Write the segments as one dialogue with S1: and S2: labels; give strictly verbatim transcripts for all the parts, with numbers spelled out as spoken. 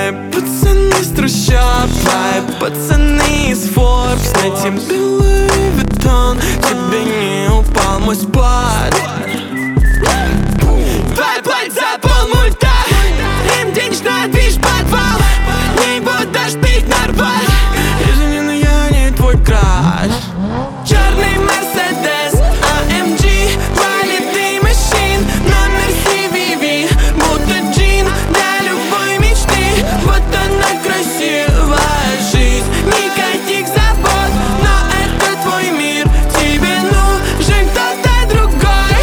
S1: Твои пацаны с трущоб, твои пацаны из Forbes. На тебе Луи Виттон, тебе не упал мой спад. Твоя платье за полмульта, им денежная движ подвал. Не будешь пить нарвать. Извини, но я не твой краш. Черный Мерседес, а эм джи, валидный машин, номер си ви ви, будто джин для любой мечты. Вот она красивая жизнь, никаких забот, но это твой мир, тебе нужен кто-то другой.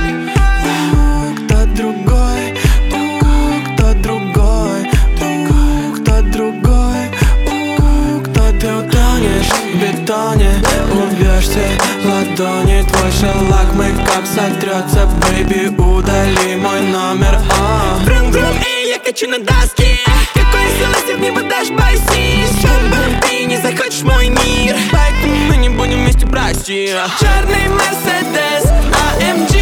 S1: Кто другой, кто другой, кто другой, кто ты утонешь в бетоне, убьешься в ладони. Твой шеллак, мейкап сотрется, бэйби, удали мой номер. Брум-брум, эй, я качу на доске. Какой силы в небо дашь, боись. Ты не захочешь мой мир, поэтому мы не будем вместе, прости. Черный Мерседес, а эм джи.